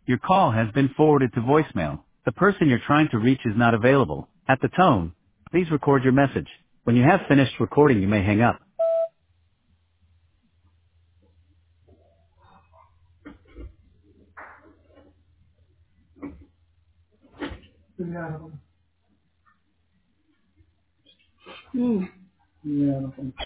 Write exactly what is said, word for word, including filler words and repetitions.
Your call has been forwarded to voicemail. The person you're trying to reach is not available. At the tone, please record your message. When you have finished recording, you may hang up. Hmm.